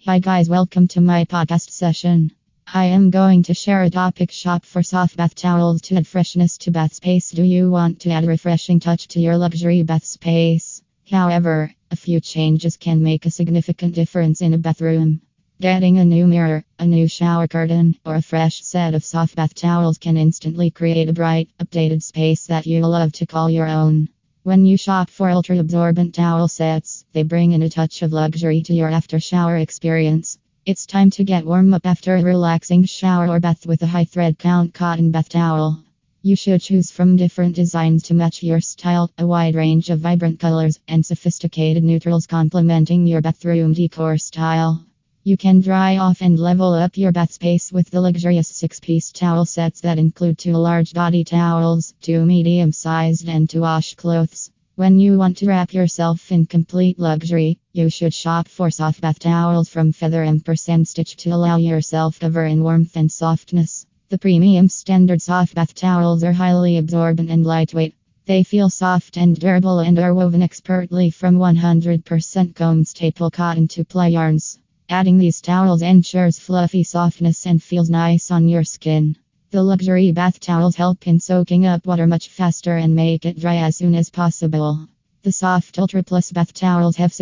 Hi guys, welcome to my podcast session. I am going to share a topic: shop for soft bath towels to add freshness to bath space. Do you want to add a refreshing touch to your luxury bath space? However, a few changes can make a significant difference in a bathroom. Getting a new mirror, a new shower curtain, or a fresh set of soft bath towels can instantly create a bright, updated space that you'll love to call your own. When you shop for ultra absorbent towel sets, they bring in a touch of luxury to your after shower experience. It's time to get warm up after a relaxing shower or bath with a high thread count cotton bath towel. You should choose from different designs to match your style, a wide range of vibrant colors, and sophisticated neutrals complementing your bathroom decor style. You can dry off and level up your bath space with the luxurious 6-piece towel sets that include 2 large body towels, 2 medium-sized, and 2 washcloths. When you want to wrap yourself in complete luxury, you should shop for soft bath towels from Feather & Stitch to allow yourself cover in warmth and softness. The premium standard soft bath towels are highly absorbent and lightweight. They feel soft and durable and are woven expertly from 100% comb staple cotton to ply yarns. Adding these towels ensures fluffy softness and feels nice on your skin. The luxury bath towels help in soaking up water much faster and make it dry as soon as possible. The soft Ultra Plus bath towels have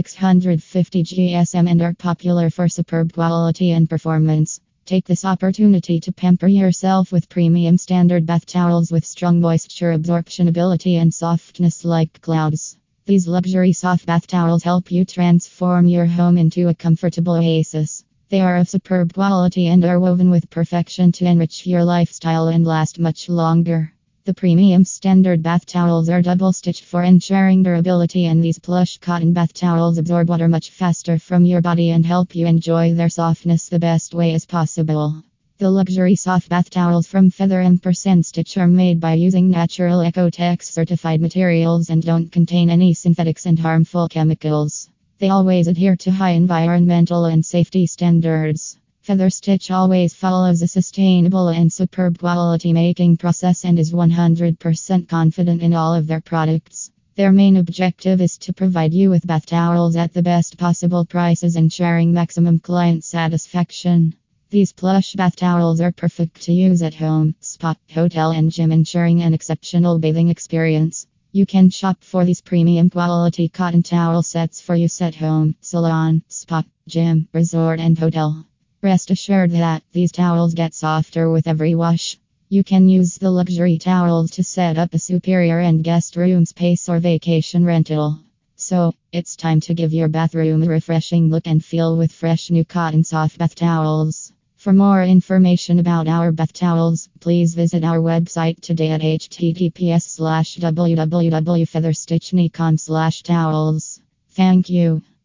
650 GSM and are popular for superb quality and performance. Take this opportunity to pamper yourself with premium standard bath towels with strong moisture absorption ability and softness like clouds. These luxury soft bath towels help you transform your home into a comfortable oasis. They are of superb quality and are woven with perfection to enrich your lifestyle and last much longer. The premium standard bath towels are double stitched for ensuring durability, and these plush cotton bath towels absorb water much faster from your body and help you enjoy their softness the best way as possible. The luxury soft bath towels from Feather & Stitch are made by using natural Ecotex certified materials and don't contain any synthetics and harmful chemicals. They always adhere to high environmental and safety standards. Feather Stitch always follows a sustainable and superb quality making process and is 100% confident in all of their products. Their main objective is to provide you with bath towels at the best possible prices, ensuring maximum client satisfaction. These plush bath towels are perfect to use at home, spa, hotel, and gym, ensuring an exceptional bathing experience. You can shop for these premium quality cotton towel sets for use at home, salon, spa, gym, resort, and hotel. Rest assured that these towels get softer with every wash. You can use the luxury towels to set up a superior and guest room space or vacation rental. So, it's time to give your bathroom a refreshing look and feel with fresh new cotton soft bath towels. For more information about our bath towels, please visit our website today at https://www.featherstitch.com/towels. Thank you.